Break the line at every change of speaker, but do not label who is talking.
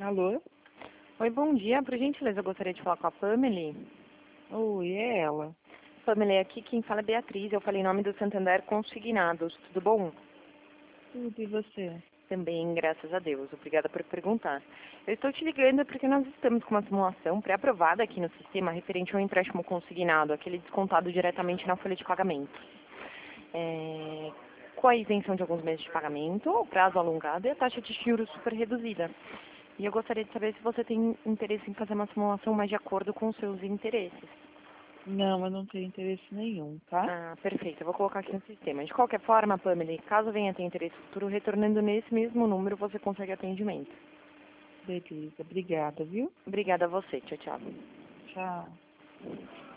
Alô?
Oi, bom dia. Por gentileza, eu gostaria de falar com a Pamela.
Oi, é ela.
Pamela, aqui quem fala é Beatriz. Eu falei em nome do Santander Consignados. Tudo bom?
Tudo, e você?
Também, graças a Deus. Obrigada por perguntar. Eu estou te ligando porque nós estamos com uma simulação pré-aprovada aqui no sistema referente ao empréstimo consignado, aquele descontado diretamente na folha de pagamento. Com a isenção de alguns meses de pagamento, o prazo alongado e a taxa de juros super reduzida. E eu gostaria de saber se você tem interesse em fazer uma simulação mais de acordo com os seus interesses.
Não, eu não tenho interesse nenhum, tá?
Ah, perfeito. Eu vou colocar aqui no sistema. De qualquer forma, Pamela, caso venha ter interesse futuro, retornando nesse mesmo número, você consegue atendimento.
Beleza, obrigada, viu?
Obrigada a você. Tchau, tchau.
Tchau.